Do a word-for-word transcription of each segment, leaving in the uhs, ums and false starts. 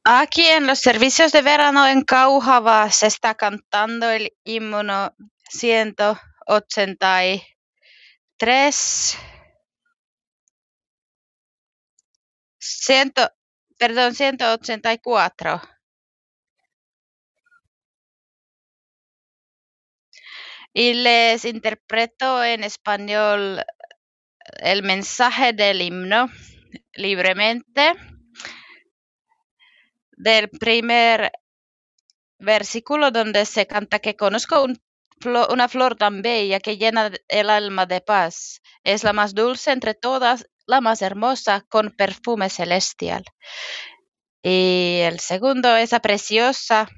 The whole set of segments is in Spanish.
Aquí en los servicios de verano en Cauhava se está cantando el himno ciento ochenta y tres, ciento, perdón, ciento ochenta y cuatro. Y les interpreto en español el mensaje del himno libremente. Del primer versículo donde se canta que conozco un flo- una flor tan bella que llena el alma de paz. Es la más dulce entre todas, la más hermosa, con perfume celestial. Y el segundo, esa preciosa,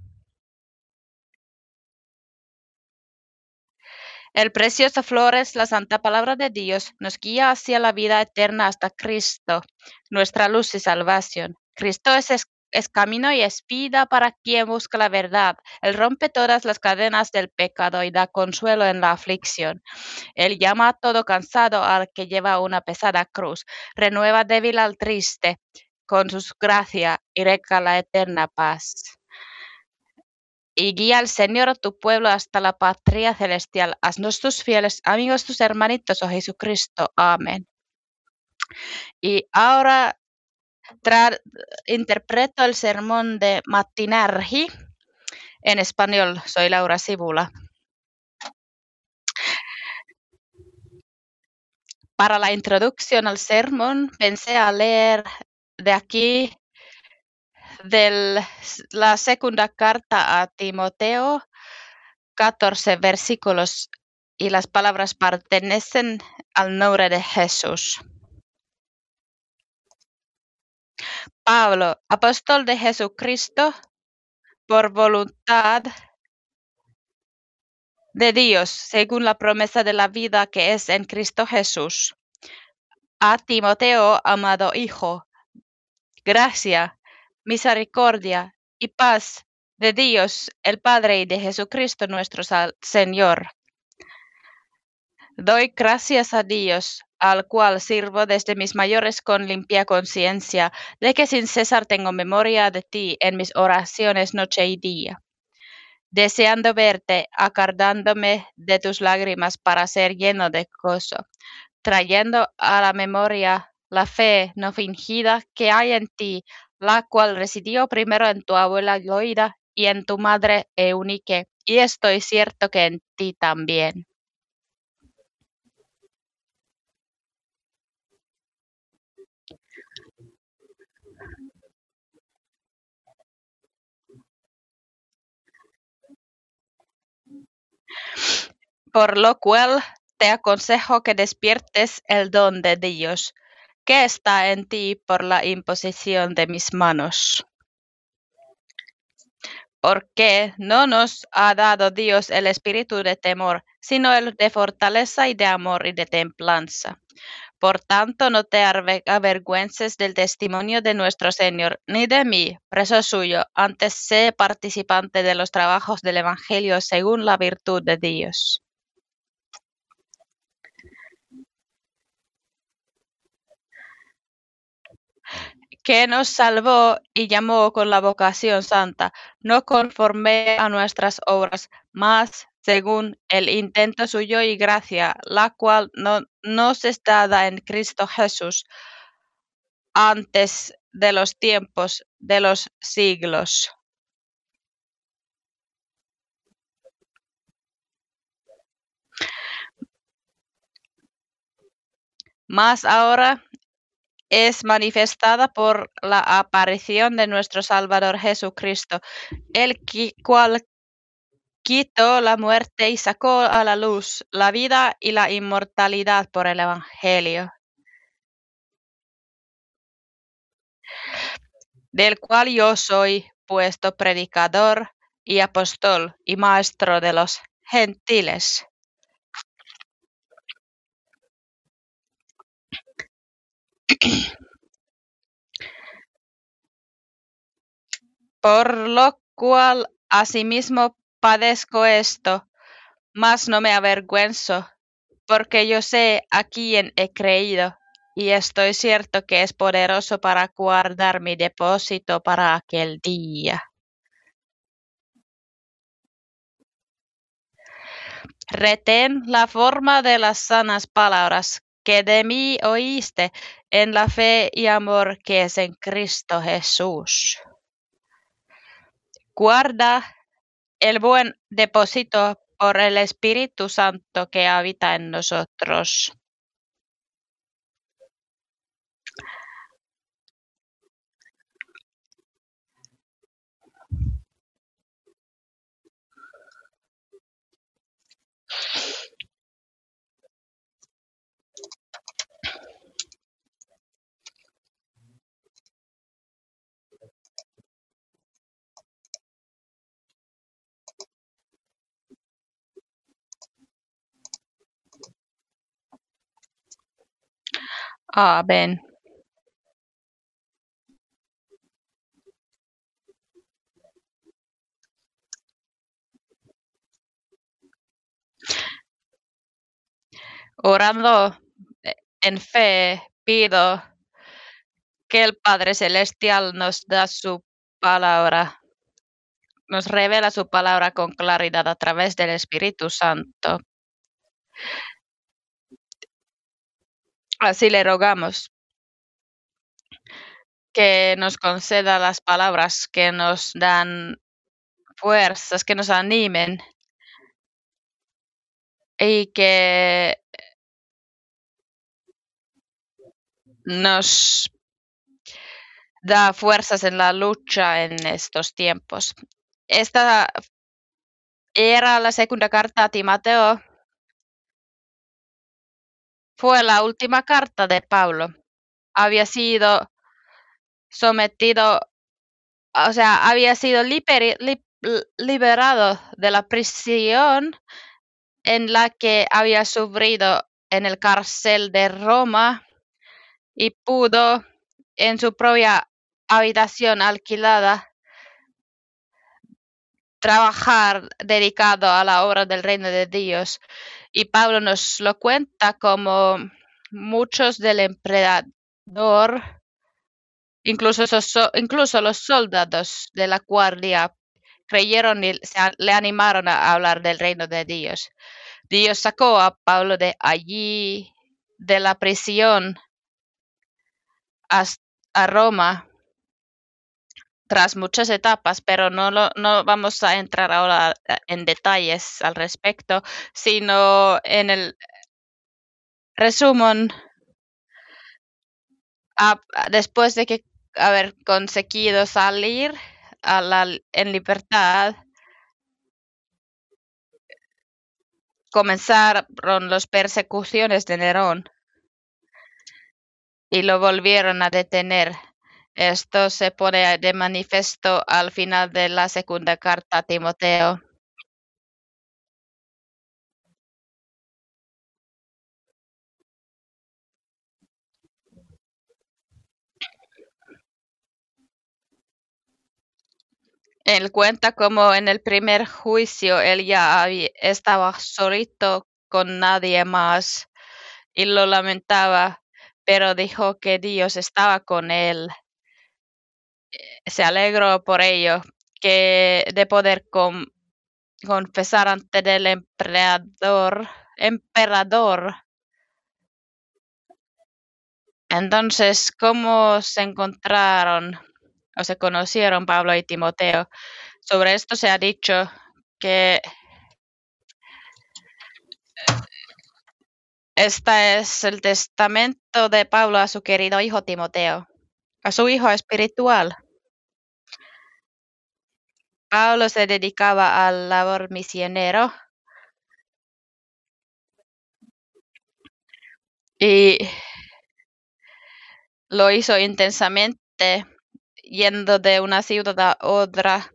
el preciosa flor es la santa palabra de Dios, nos guía hacia la vida eterna hasta Cristo, nuestra luz y salvación. Cristo es, es, es camino y es vida para quien busca la verdad. Él rompe todas las cadenas del pecado y da consuelo en la aflicción. Él llama a todo cansado al que lleva una pesada cruz, renueva débil al triste, con su gracia y regala la eterna paz. Y guía al Señor a tu pueblo hasta la patria celestial. Haznos tus fieles amigos, tus hermanitos, oh Jesucristo. Amén. Y ahora tra- interpreto el sermón de Matinarji en español. Soy Laura Sibula. Para la introducción al sermón, pensé a leer de aquí de la segunda carta a Timoteo, catorce versículos, y las palabras pertenecen al nombre de Jesús. Pablo, apóstol de Jesucristo, por voluntad de Dios, según la promesa de la vida que es en Cristo Jesús. A Timoteo, amado hijo, gracia, misericordia y paz de Dios, el Padre, y de Jesucristo nuestro Señor. Doy gracias a Dios, al cual sirvo desde mis mayores con limpia conciencia, de que sin cesar tengo memoria de ti en mis oraciones noche y día, deseando verte, acordándome de tus lágrimas para ser lleno de gozo, trayendo a la memoria la fe no fingida que hay en ti, la cual residió primero en tu abuela Loida y en tu madre Eunice, y estoy cierto que en ti también. Por lo cual te aconsejo que despiertes el don de Dios, que está en ti por la imposición de mis manos. Porque no nos ha dado Dios el espíritu de temor, sino el de fortaleza y de amor y de templanza. Por tanto, no te avergüences del testimonio de nuestro Señor, ni de mí, preso suyo, antes sé participante de los trabajos del Evangelio según la virtud de Dios, que nos salvó y llamó con la vocación santa, no conforme a nuestras obras, mas según el intento suyo y gracia, la cual no, nos es dada en Cristo Jesús antes de los tiempos de los siglos. Mas ahora es manifestada por la aparición de nuestro Salvador Jesucristo, el cual quitó la muerte y sacó a la luz la vida y la inmortalidad por el Evangelio, del cual yo soy puesto predicador y apóstol y maestro de los gentiles. Por lo cual asimismo padezco esto, mas no me avergüenzo, porque yo sé a quién he creído, y estoy cierto que es poderoso para guardar mi depósito para aquel día. Retén la forma de las sanas palabras que de mí oíste en la fe y amor que es en Cristo Jesús. Guarda el buen depósito por el Espíritu Santo que habita en nosotros. Amén. Orando en fe, pido que el Padre Celestial nos da su palabra, nos revela su palabra con claridad a través del Espíritu Santo. Así le rogamos que nos conceda las palabras que nos dan fuerzas, que nos animen y que nos da fuerzas en la lucha en estos tiempos. Esta era la segunda carta a Timoteo. Fue la última carta de Pablo. Había sido sometido, o sea, había sido liber, li, liberado de la prisión en la que había sufrido en el cárcel de Roma y pudo en su propia habitación alquilada trabajar dedicado a la obra del reino de Dios. Y Pablo nos lo cuenta como muchos del emperador, incluso, incluso los soldados de la guardia, creyeron y se, le animaron a hablar del reino de Dios. Dios sacó a Pablo de allí, de la prisión, hasta a Roma, tras muchas etapas, pero no, lo, no vamos a entrar ahora en detalles al respecto, sino en el resumen, a, después de que haber conseguido salir a la, en libertad, comenzaron las persecuciones de Nerón y lo volvieron a detener. Esto se pone de manifiesto al final de la segunda carta a Timoteo. Él cuenta como en el primer juicio él ya había, estaba solito con nadie más y lo lamentaba, pero dijo que Dios estaba con él. Se alegró por ello, que de poder con, confesar ante el emperador, emperador. Entonces, ¿cómo se encontraron o se conocieron Pablo y Timoteo? Sobre esto se ha dicho que este es el testamento de Pablo a su querido hijo Timoteo, a su hijo espiritual. Pablo se dedicaba al labor misionero y lo hizo intensamente, yendo de una ciudad a otra,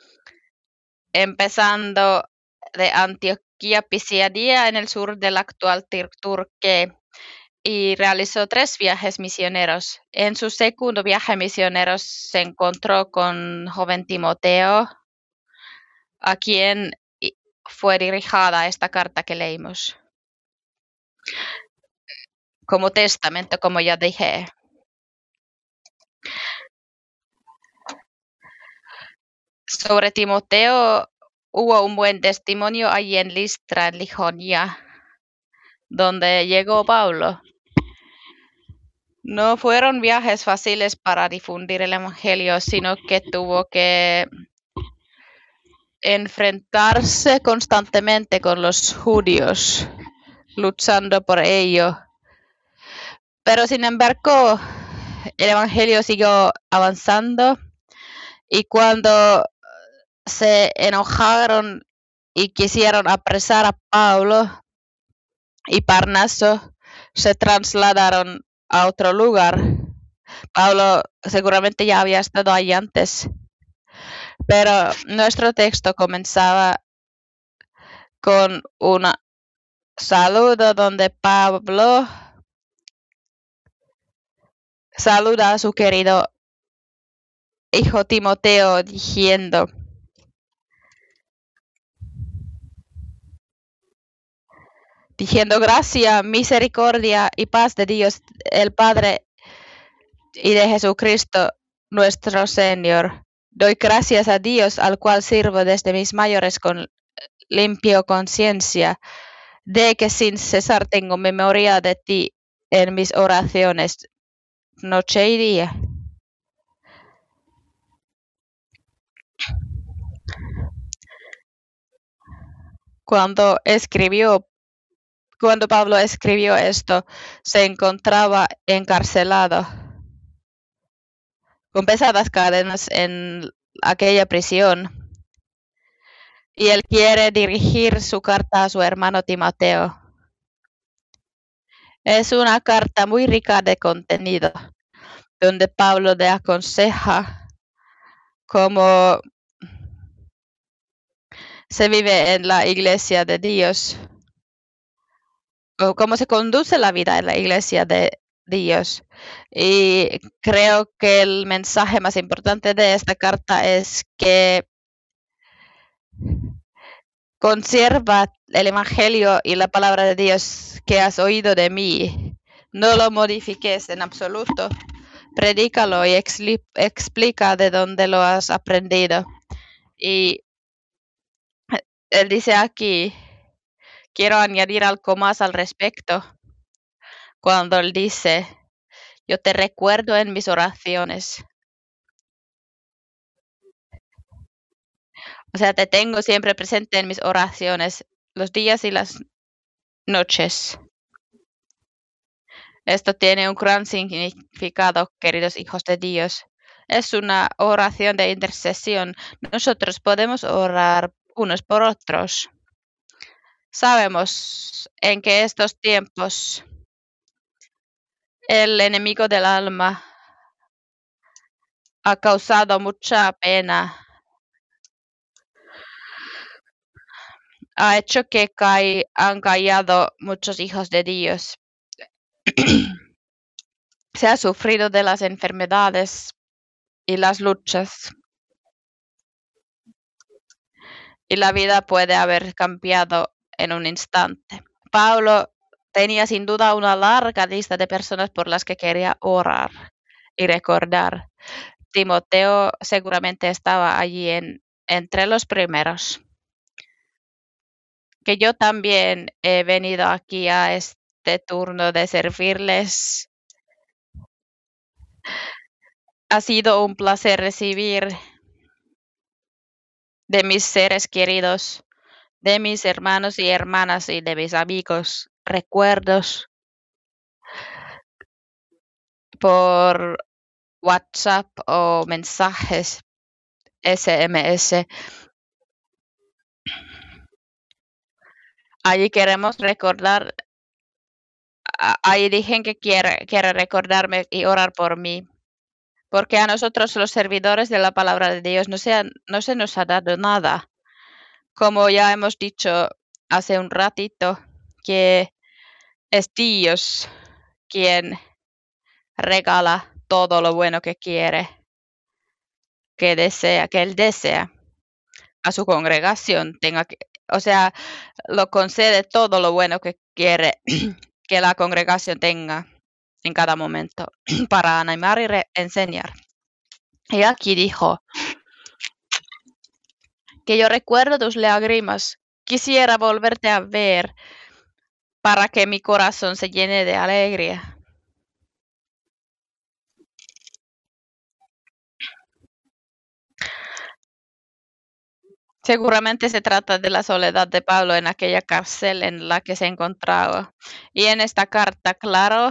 empezando de Antioquía Pisidia en el sur del actual Turquía, y realizó tres viajes misioneros. En su segundo viaje misionero se encontró con joven Timoteo, a quien fue dirigida esta carta que leímos. como testamento, como ya dije. Sobre Timoteo hubo un buen testimonio allí en Listra, en Liconia, donde llegó Pablo. No fueron viajes fáciles para difundir el evangelio, sino que tuvo que enfrentarse constantemente con los judíos, luchando por ello. Pero sin embargo, el evangelio siguió avanzando y cuando se enojaron y quisieron apresar a Pablo y Parnaso, se trasladaron a otro lugar. Pablo seguramente ya había estado ahí antes, pero nuestro texto comenzaba con un saludo donde Pablo saluda a su querido hijo Timoteo diciendo: diciendo gracia, misericordia y paz de Dios el Padre y de Jesucristo nuestro Señor. Doy gracias a Dios, al cual sirvo desde mis mayores con limpio conciencia, de que sin cesar tengo memoria de ti en mis oraciones, noche y día. Cuando escribió, cuando Pablo escribió esto, se encontraba encarcelado con pesadas cadenas en aquella prisión. Y él quiere dirigir su carta a su hermano Timoteo. Es una carta muy rica de contenido, donde Pablo le aconseja cómo se vive en la iglesia de Dios, o cómo se conduce la vida en la iglesia de Dios. Y creo que el mensaje más importante de esta carta es que conserva el evangelio y la palabra de Dios que has oído de mí. No lo modifiques en absoluto. Predícalo y expli- explica de dónde lo has aprendido. Y él dice aquí, quiero añadir algo más al respecto. Cuando él dice, yo te recuerdo en mis oraciones. O sea, te tengo siempre presente en mis oraciones, los días y las noches. Esto tiene un gran significado, queridos hijos de Dios. Es una oración de intercesión. Nosotros podemos orar unos por otros. Sabemos en que estos tiempos el enemigo del alma ha causado mucha pena. Ha hecho que cae, han callado muchos hijos de Dios. Se ha sufrido de las enfermedades y las luchas. Y la vida puede haber cambiado en un instante. Pablo tenía sin duda una larga lista de personas por las que quería orar y recordar. Timoteo seguramente estaba allí en, entre los primeros. Que yo también he venido aquí a este turno de servirles. Ha sido un placer recibir de mis seres queridos, de mis hermanos y hermanas y de mis amigos recuerdos por WhatsApp o mensajes S M S. Allí queremos recordar, ahí dije que quiere, quiere recordarme y orar por mí, porque a nosotros los servidores de la palabra de Dios no se, han, no se nos ha dado nada. Como ya hemos dicho hace un ratito, que es Dios quien regala todo lo bueno que quiere, que desea, que Él desea a su congregación tenga que, o sea, lo concede todo lo bueno que quiere que la congregación tenga en cada momento para animar y re- enseñar. Y aquí dijo que yo recuerdo tus lágrimas, quisiera volverte a ver para que mi corazón se llene de alegría. Seguramente se trata de la soledad de Pablo en aquella cárcel en la que se encontraba. Y en esta carta, claro,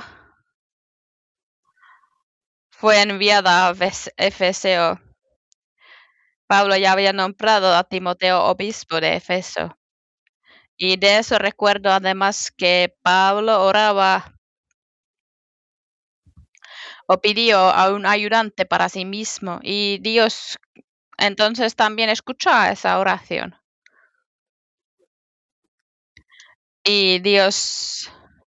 fue enviada a Efes- Efesio. Pablo ya había nombrado a Timoteo obispo de Efeso. Y de eso recuerdo además que Pablo oraba o pidió a un ayudante para sí mismo. Y Dios entonces también escuchó esa oración. Y Dios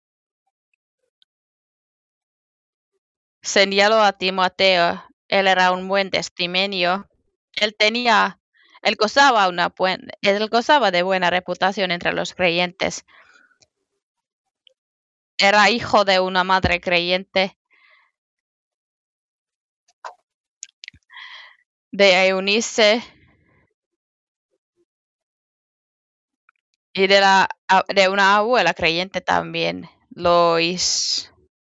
señaló a Timoteo. Él era un buen testimonio. Él tenía, él gozaba, una buen, él gozaba de buena reputación entre los creyentes. Era hijo de una madre creyente, de Eunice y de, la, de una abuela creyente también, Lois,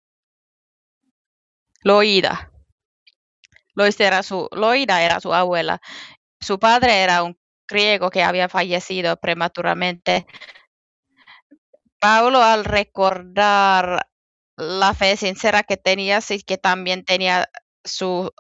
Loida. Lois era su, Loida era su abuela. Su padre era un griego que había fallecido prematuramente. Pablo, al recordar la fe sincera que tenía, sí que también tenía su...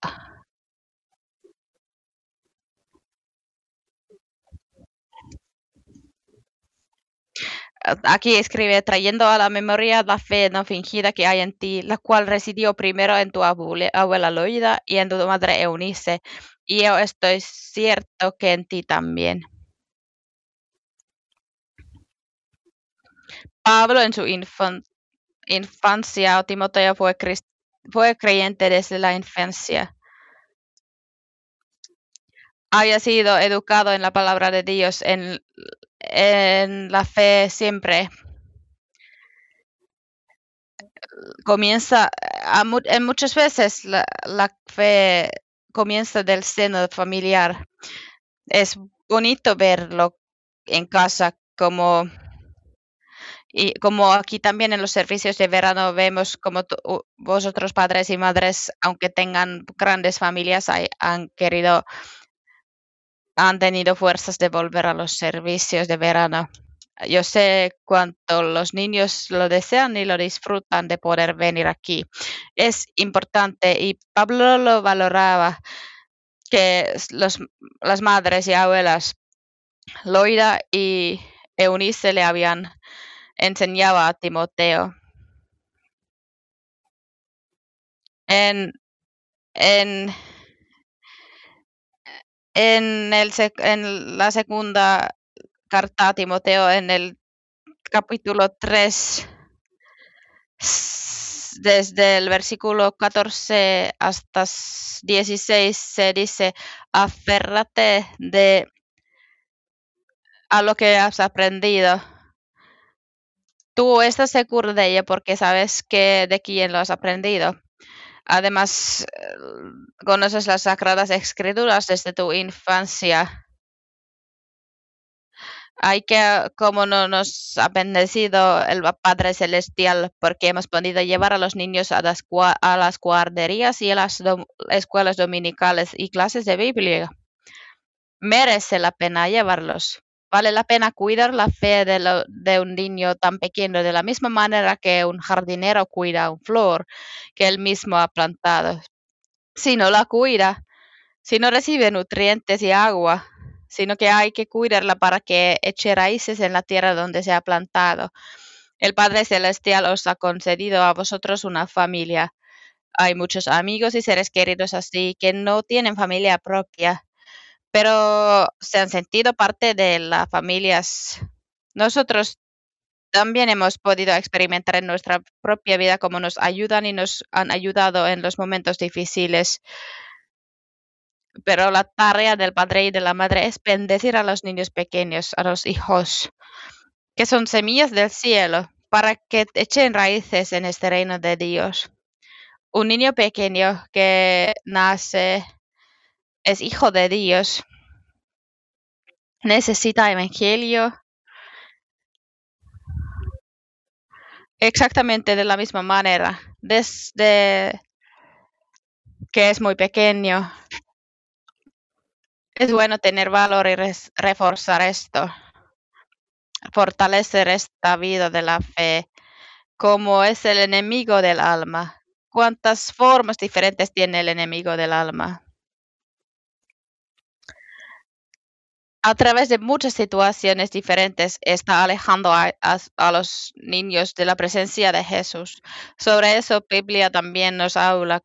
Aquí escribe, trayendo a la memoria la fe no fingida que hay en ti, la cual residió primero en tu abule- abuela Loida y en tu madre Eunice, y yo estoy cierto que en ti también. Pablo en su infan- infancia, o Timoteo fue, crist- fue creyente desde la infancia. Había sido educado en la palabra de Dios, en, en la fe siempre. Comienza, a mu- en muchas veces la, la fe comienza del seno familiar. Es bonito verlo en casa, como, y como aquí también en los servicios de verano vemos como tu- u- vosotros padres y madres, aunque tengan grandes familias, hay- han querido, han tenido fuerzas de volver a los servicios de verano. Yo sé cuánto los niños lo desean y lo disfrutan de poder venir aquí. Es importante y Pablo lo valoraba, que los, las madres y abuelas, Loida y Eunice, le habían enseñado a Timoteo. En, en, en, el, sec- en la segunda carta a Timoteo, en el capítulo tres, desde el versículo catorce hasta dieciséis, se dice, aférrate de a lo que has aprendido. Tú estás seguro de ello porque sabes que de quién lo has aprendido. Además, eh, conoces las sagradas escrituras desde tu infancia. Hay que, como no nos ha bendecido el Padre Celestial, porque hemos podido llevar a los niños a las, a las guarderías y a las dom escuelas dominicales y clases de Biblia. Merece la pena llevarlos. Vale la pena cuidar la fe de, lo, de un niño tan pequeño de la misma manera que un jardinero cuida una flor que él mismo ha plantado. Si no la cuida, si no recibe nutrientes y agua, sino que hay que cuidarla para que eche raíces en la tierra donde se ha plantado. El Padre Celestial os ha concedido a vosotros una familia. Hay muchos amigos y seres queridos así que no tienen familia propia, pero se han sentido parte de las familias. Nosotros también hemos podido experimentar en nuestra propia vida cómo nos ayudan y nos han ayudado en los momentos difíciles. Pero la tarea del padre y de la madre es bendecir a los niños pequeños, a los hijos, que son semillas del cielo. para que echen raíces en este reino de Dios. Un niño pequeño que nace es hijo de Dios, necesita evangelio exactamente de la misma manera, desde que es muy pequeño. Es bueno tener valor y res- reforzar esto, fortalecer esta vida de la fe, como es el enemigo del alma. ¿Cuántas formas diferentes tiene el enemigo del alma? A través de muchas situaciones diferentes está alejando a, a- a los niños de la presencia de Jesús. Sobre eso, Biblia también nos habla,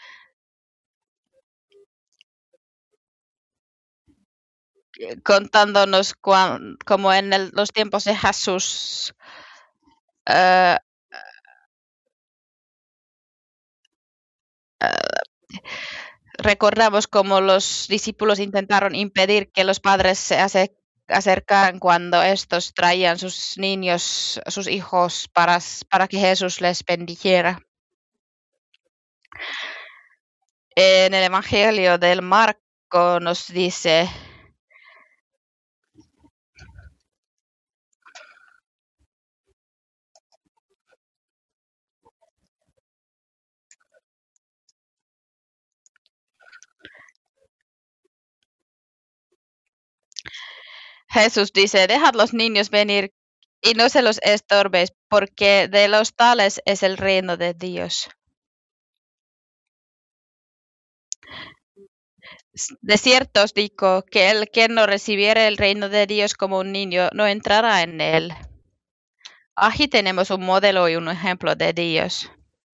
eh, contándonos cuan- como en el- los tiempos de Jesús, eh, eh, recordamos cómo los discípulos intentaron impedir que los padres se ace- acercaran cuando estos traían sus niños, sus hijos, para, s- para que Jesús les bendijera. En el Evangelio del Marco nos dice, Jesús dice, dejad los niños venir y no se los estorbes, porque de los tales es el reino de Dios. S- De cierto os digo que el que no recibiere el reino de Dios como un niño no entrará en él. Aquí tenemos un modelo y un ejemplo de Dios.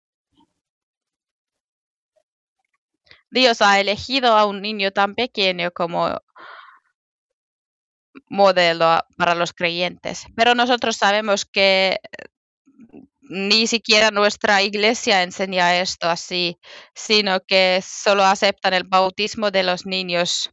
Dios ha elegido a un niño tan pequeño como modelo a- para los creyentes, pero nosotros sabemos que ni siquiera nuestra iglesia enseña esto así, sino que solo aceptan el bautismo de los niños,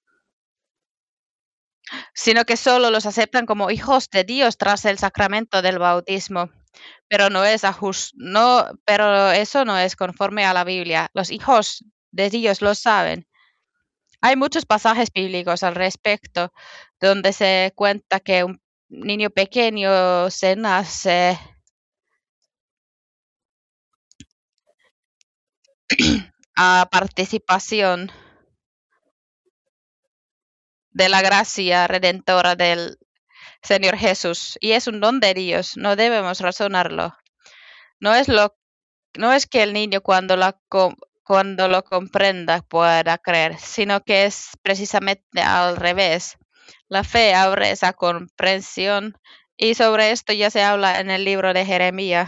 sino que solo los aceptan como hijos de Dios tras el sacramento del bautismo. Pero no es ajus- no, pero eso no es conforme a la Biblia. Los hijos de Dios lo saben. Hay muchos pasajes bíblicos al respecto, donde se cuenta que un niño pequeño se nace a participación de la gracia redentora del Señor Jesús, y es un don de Dios, no debemos razonarlo. No es lo, no es que el niño cuando la co- cuando lo comprenda pueda creer, sino que es precisamente al revés. La fe abre esa comprensión y sobre esto ya se habla en el libro de Jeremías.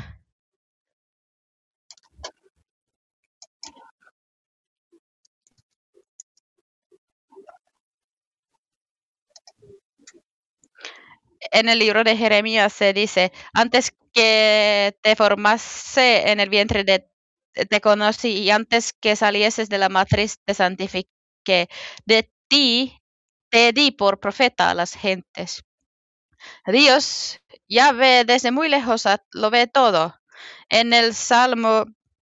En el libro de Jeremías se dice, antes que te formase en el vientre de te conocí y antes que salieses de la matriz te santifiqué. De ti te di por profeta a las gentes. Dios ya ve desde muy lejos, a- lo ve todo. En el Salmo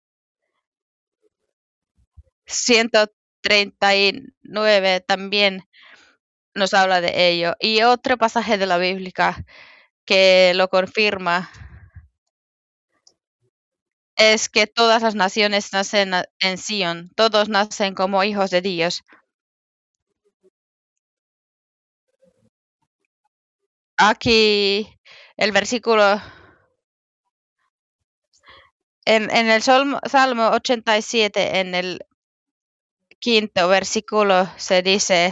ciento treinta y nueve también nos habla de ello. Y otro pasaje de la Biblia que lo confirma es que todas las naciones nacen a- en Sion, todos nacen como hijos de Dios. Aquí el versículo, en, en el Salmo, Salmo ochenta y siete, en el quinto versículo, se dice,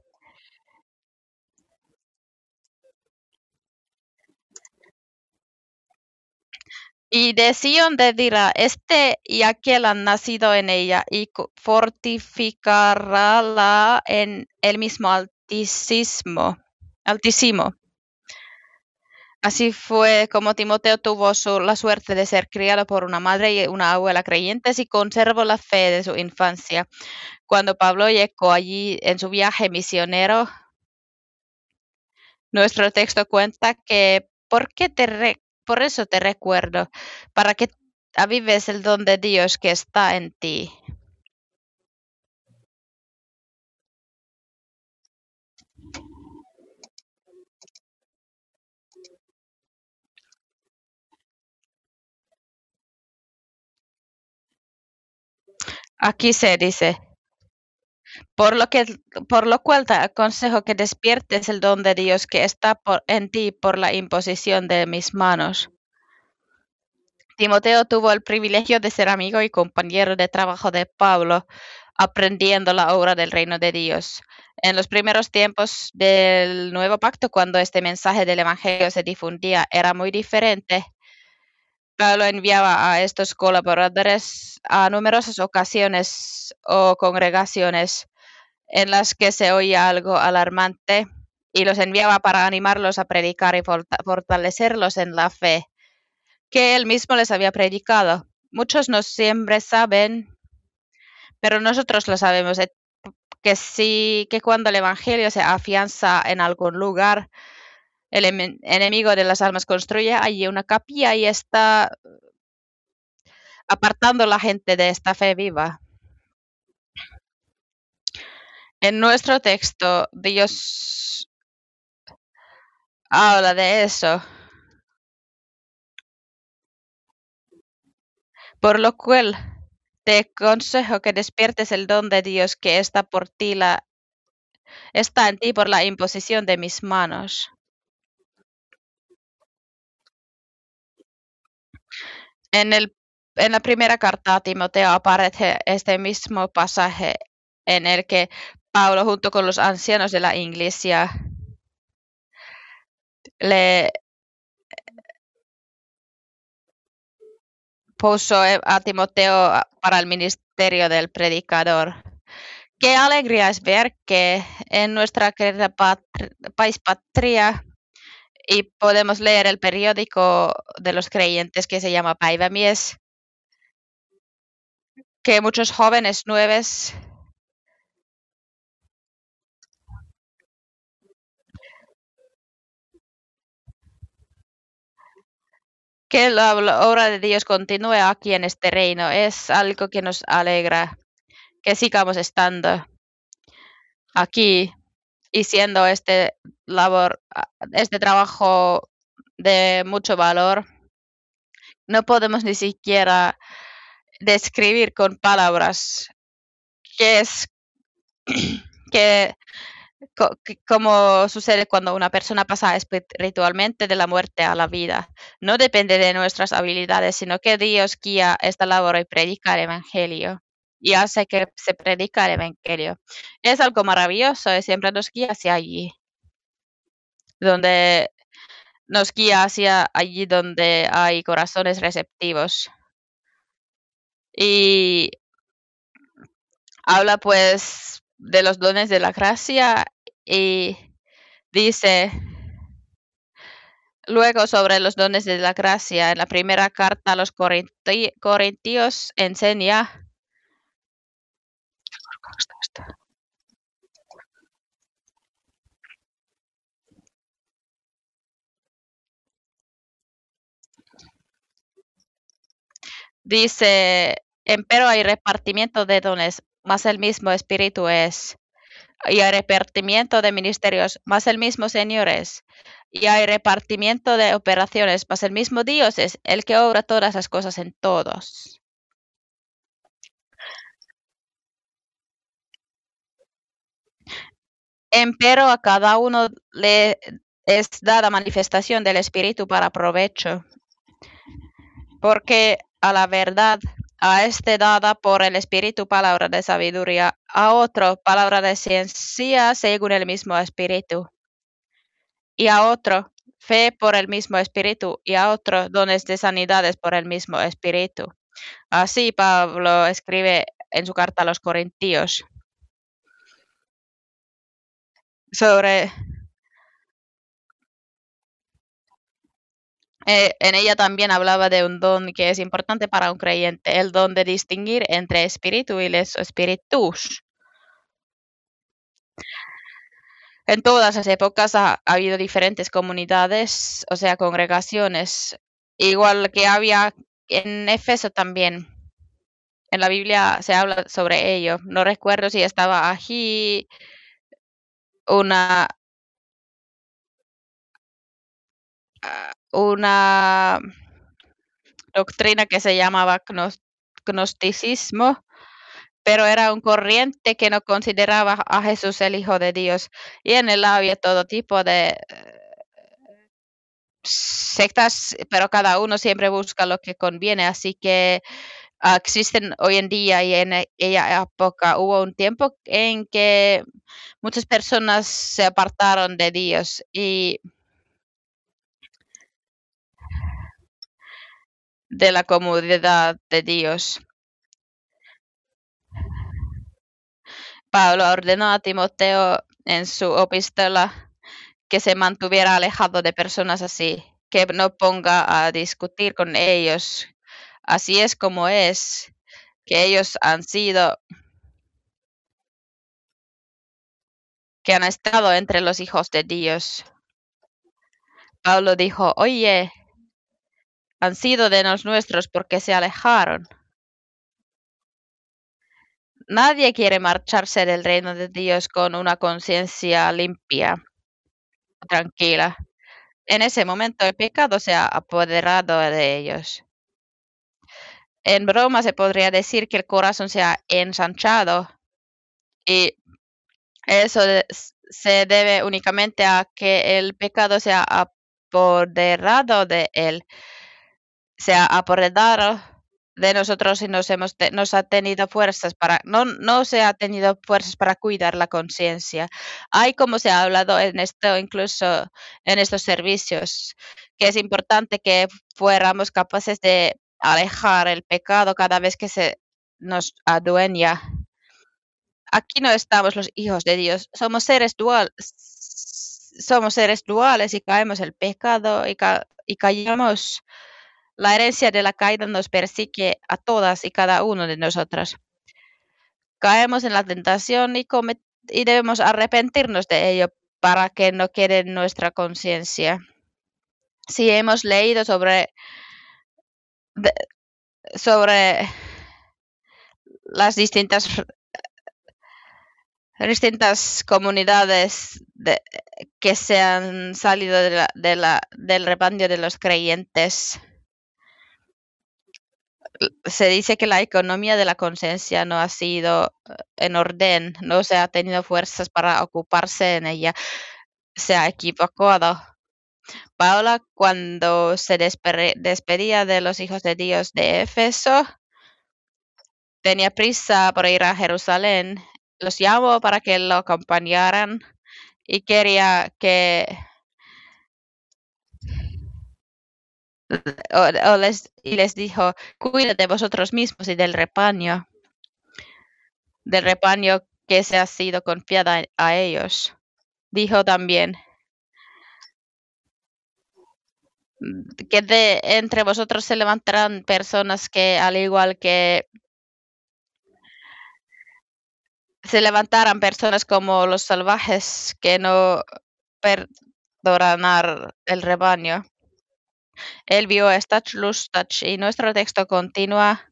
y de Sion te dirá, este y aquel han nacido en ella, y co- fortificarála en el mismo altísimo. Altísimo. Así fue como Timoteo tuvo su- la suerte de ser criado por una madre y una abuela creyentes y conservó la fe de su infancia. Cuando Pablo llegó allí en su viaje misionero, nuestro texto cuenta que ¿por qué te Por eso te recuerdo, para que avives el don de Dios que está en ti. Aquí se dice, por lo, que, por lo cual te aconsejo que despiertes el don de Dios que está por, en ti por la imposición de mis manos. Timoteo tuvo el privilegio de ser amigo y compañero de trabajo de Pablo, aprendiendo la obra del reino de Dios. En los primeros tiempos del nuevo pacto, cuando este mensaje del Evangelio se difundía, era muy diferente. Pablo enviaba a estos colaboradores a numerosas ocasiones o congregaciones en las que se oía algo alarmante y los enviaba para animarlos a predicar y fortalecerlos en la fe que él mismo les había predicado. Muchos no siempre saben, pero nosotros lo sabemos, eh, que sí, que cuando el Evangelio se afianza en algún lugar, el em- enemigo de las almas construye allí una capilla y está apartando a la gente de esta fe viva. En nuestro texto, Dios habla de eso, por lo cual te aconsejo que despiertes el don de Dios que está por ti la está en ti por la imposición de mis manos. En, el, en la primera carta a Timoteo aparece este mismo pasaje en el que Pablo, junto con los ancianos de la iglesia, le puso a Timoteo para el ministerio del predicador. Qué alegría es ver que en nuestra querida patria, país patria y podemos leer el periódico de los creyentes que se llama Päivämies, que muchos jóvenes nuevos que la obra de Dios continúe aquí en este reino es algo que nos alegra, que sigamos estando aquí y siendo este labor, este trabajo de mucho valor. No podemos ni siquiera describir con palabras qué es que co- que- como sucede cuando una persona pasa espiritualmente de la muerte a la vida. No depende de nuestras habilidades, sino que Dios guía esta labor y predica el Evangelio. Y hace que se predica el Evangelio. Es algo maravilloso y siempre nos guía hacia allí, donde nos guía hacia allí donde hay corazones receptivos. Y habla pues de los dones de la gracia y dice luego sobre los dones de la gracia. En la primera carta a los Corinti- Corintios enseña dice, empero hay repartimiento de dones, más el mismo Espíritu es. Y hay repartimiento de ministerios, más el mismo Señor es. Y hay repartimiento de operaciones, más el mismo Dios es el que obra todas las cosas en todos. Empero a cada uno le es dada manifestación del Espíritu para provecho, porque a la verdad a este dada por el Espíritu palabra de sabiduría, a otro palabra de ciencia según el mismo Espíritu, y a otro fe por el mismo Espíritu, y a otro dones de sanidades por el mismo Espíritu. Así Pablo escribe en su carta a los Corintios sobre Eh, en ella también hablaba de un don que es importante para un creyente, el don de distinguir entre espíritu y los espíritus. En todas las épocas ha, ha habido diferentes comunidades, o sea, congregaciones igual que había en Éfeso también. En la Biblia se habla sobre ello. No recuerdo si estaba allí una, ah, una doctrina que se llamaba gnos- gnosticismo, pero era un corriente que no consideraba a Jesús el Hijo de Dios. Y en él había todo tipo de eh, sectas, pero cada uno siempre busca lo que conviene. Así que ah, existen hoy en día y en aquella época hubo un tiempo en que muchas personas se apartaron de Dios y de la comodidad de Dios. Pablo ordenó a Timoteo en su epístola que se mantuviera alejado de personas así, que no ponga a discutir con ellos. Así es como es, que ellos han sido, que han estado entre los hijos de Dios. Pablo dijo, oye, han sido de los nuestros porque se alejaron. Nadie quiere marcharse del reino de Dios con una conciencia limpia, tranquila. En ese momento el pecado se ha apoderado de ellos. En broma se podría decir que el corazón se ha ensanchado y eso de- se debe únicamente a que el pecado se ha apoderado de él, se ha apoderado de nosotros y nos hemos te- nos ha tenido fuerzas para no no se ha tenido fuerzas para cuidar la conciencia. Hay como se ha hablado en esto incluso en estos servicios que es importante que fuéramos capaces de alejar el pecado cada vez que se nos adueña. Aquí no estamos los hijos de Dios, somos seres duales, somos seres duales y caemos en el pecado y, ca y callamos. La herencia de la caída nos persigue a todas y cada uno de nosotras. Caemos en la tentación y, comet y debemos arrepentirnos de ello para que no quede en nuestra conciencia. Si hemos leído sobre, de, sobre las distintas, distintas comunidades de, que se han salido de la, de la, del rebaño de los creyentes, se dice que la economía de la conciencia no ha sido eh, en orden, no se ha tenido fuerzas para ocuparse en ella, se ha equivocado. Paula, cuando se despe- despedía de los hijos de Dios de Éfeso, tenía prisa por ir a Jerusalén. Los llamó para que lo acompañaran y quería que o, o les, y les dijo, cuídate vosotros mismos y del rebaño, del rebaño que se ha sido confiada a ellos. Dijo también mm, que de entre vosotros se levantarán personas que, al igual que se levantaran personas como los salvajes que no perdonan el rebaño. Él vio esta lustach y nuestro texto continúa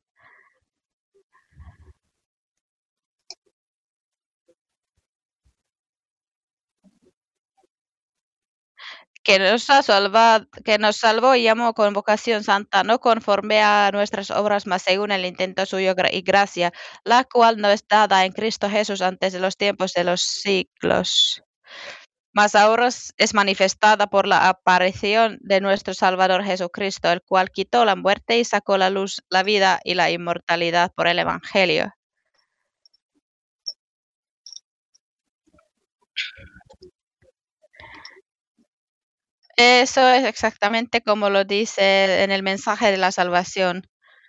que nos ha salvado, que nos salvó y llamó con vocación santa, no conforme a nuestras obras, mas según el intento suyo gra- y gracia, la cual no es dada en Cristo Jesús antes de los tiempos de los siglos. Mas ahora es es manifestada por la aparición de nuestro Salvador Jesucristo, el cual quitó la muerte y sacó la luz, la vida y la inmortalidad por el Evangelio. Eso es exactamente como lo dice en el mensaje de la salvación,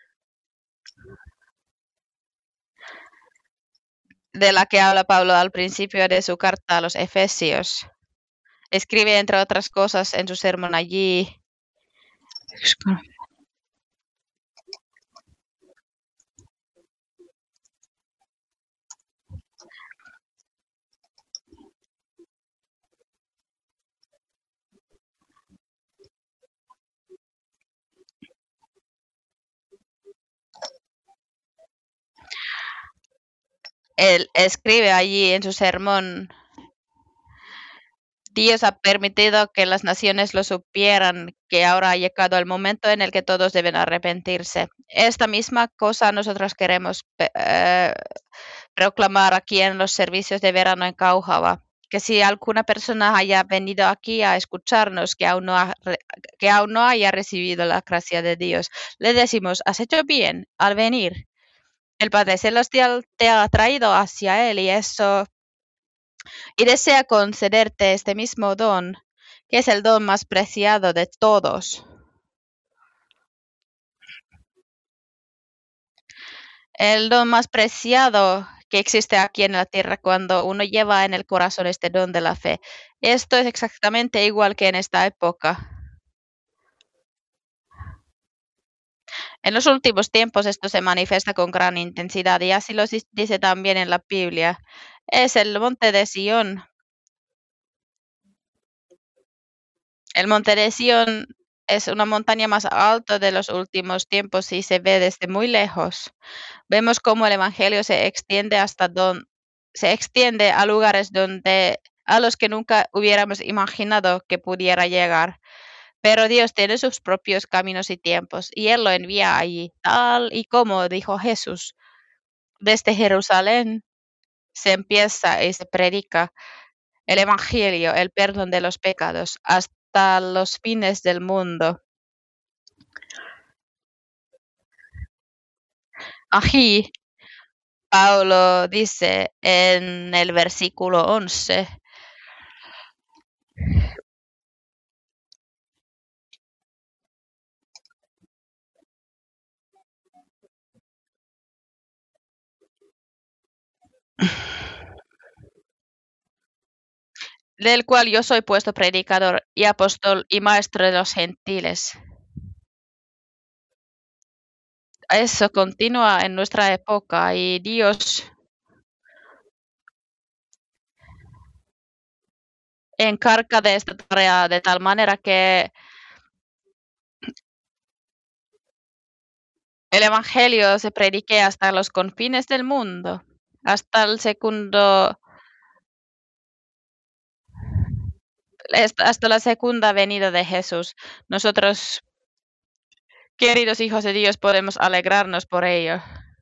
de la que habla Pablo al principio de su carta a los Efesios. Escribe, entre otras cosas, en su sermón allí, Él escribe allí en su sermón: Dios ha permitido que las naciones lo supieran, que ahora ha llegado el momento en el que todos deben arrepentirse. Esta misma cosa nosotros queremos eh, proclamar aquí en los servicios de verano en Kauhava, que si alguna persona haya venido aquí a escucharnos que aún no, ha, que aún no haya recibido la gracia de Dios, le decimos: has hecho bien al venir. El Padre Celestial te ha traído hacia Él y eso y desea concederte este mismo don, que es el don más preciado de todos. El don más preciado que existe aquí en la tierra cuando uno lleva en el corazón este don de la fe. Esto es exactamente igual que en esta época. En los últimos tiempos esto se manifiesta con gran intensidad y así lo dice también en la Biblia. Es el monte de Sión. El monte de Sión es una montaña más alta de los últimos tiempos y se ve desde muy lejos. Vemos cómo el evangelio se extiende hasta don, se extiende a lugares donde a los que nunca hubiéramos imaginado que pudiera llegar. Pero Dios tiene sus propios caminos y tiempos y Él lo envía allí, tal y como dijo Jesús. Desde Jerusalén se empieza y se predica el evangelio, el perdón de los pecados, hasta los fines del mundo. Aquí Pablo dice en el versículo once, del cual yo soy puesto predicador y apóstol y maestro de los gentiles. Eso continúa en nuestra época y Dios encarga de esta tarea de tal manera que el evangelio se predique hasta los confines del mundo, hasta el segundo, hasta la segunda venida de Jesús. Nosotros, queridos hijos de Dios, podemos alegrarnos por ello.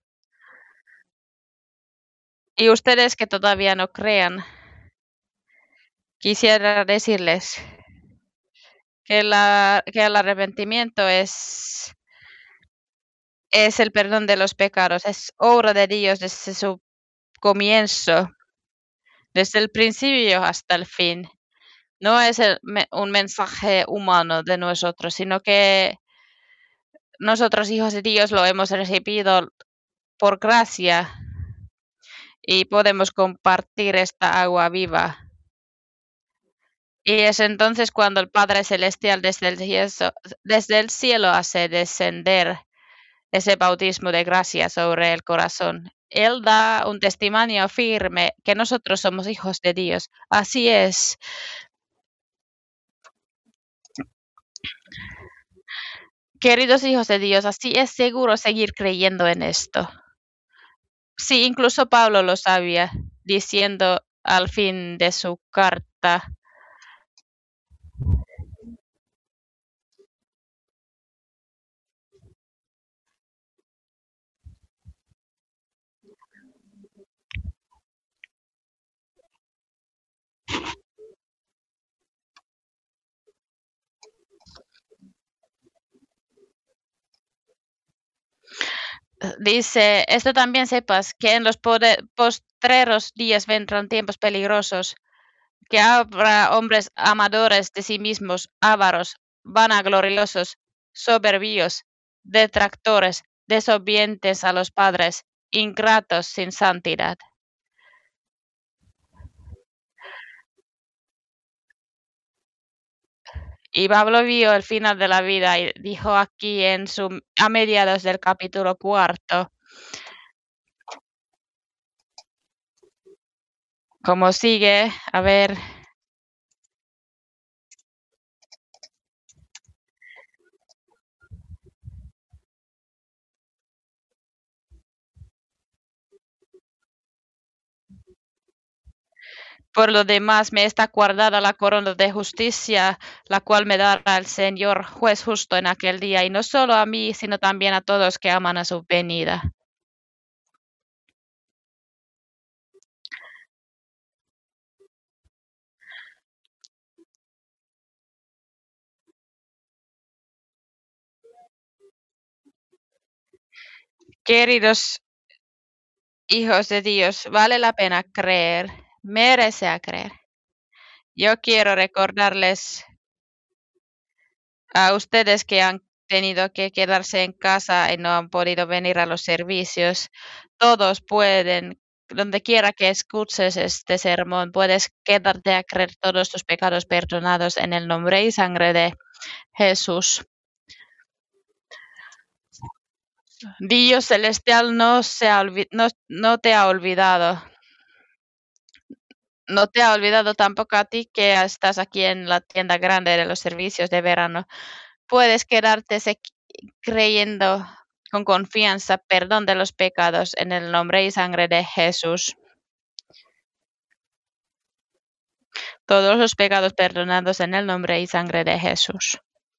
Y ustedes que todavía no crean, quisiera decirles que, la, que el arrepentimiento es, es el perdón de los pecados, es obra de Dios desde su comienzo, desde el principio hasta el fin. No es el, un mensaje humano de nosotros, sino que nosotros, hijos de Dios, lo hemos recibido por gracia y podemos compartir esta agua viva. Y es entonces cuando el Padre Celestial desde el cielo, desde el cielo hace descender ese bautismo de gracia sobre el corazón. Él da un testimonio firme que nosotros somos hijos de Dios. Así es. Queridos hijos de Dios, así es seguro seguir creyendo en esto. Sí, incluso Pablo lo sabía, diciendo al fin de su carta: dice, esto también sepas, que en los postreros días vendrán tiempos peligrosos, que habrá hombres amadores de sí mismos, ávaros, vanagloriosos, soberbios, detractores, desobedientes a los padres, ingratos sin santidad. Y Pablo vio el final de la vida y dijo aquí en su, a mediados del capítulo cuarto, como sigue, a ver. Por lo demás, me está guardada la corona de justicia, la cual me dará el Señor, juez justo en aquel día, y no solo a mí, sino también a todos que aman a su venida. Queridos hijos de Dios, vale la pena creer, merece a creer. Yo quiero recordarles a ustedes que han tenido que quedarse en casa y no han podido venir a los servicios. Todos pueden, donde quiera que escuches este sermón, puedes quedarte a creer todos tus pecados perdonados en el nombre y sangre de Jesús. Dios celestial no, se ha olvi- no, no te ha olvidado. No te ha olvidado tampoco a ti que estás aquí en la tienda grande de los servicios de verano. Puedes quedarte se- creyendo con confianza perdón de los pecados en el nombre y sangre de Jesús. Todos los pecados perdonados en el nombre y sangre de Jesús.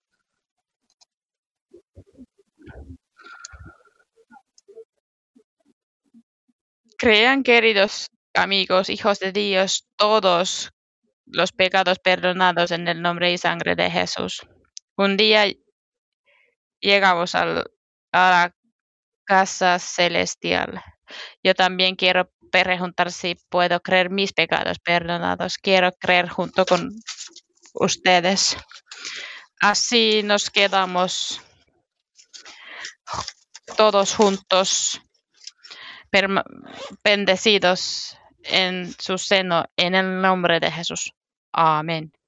Crean, queridos amigos, hijos de Dios, todos los pecados perdonados en el nombre y sangre de Jesús. Un día llegamos al, a la casa celestial. Yo también quiero preguntar si puedo creer mis pecados perdonados. Quiero creer junto con ustedes. Así nos quedamos todos juntos, perma- bendecidos en su seno, en el nombre de Jesús. Amén.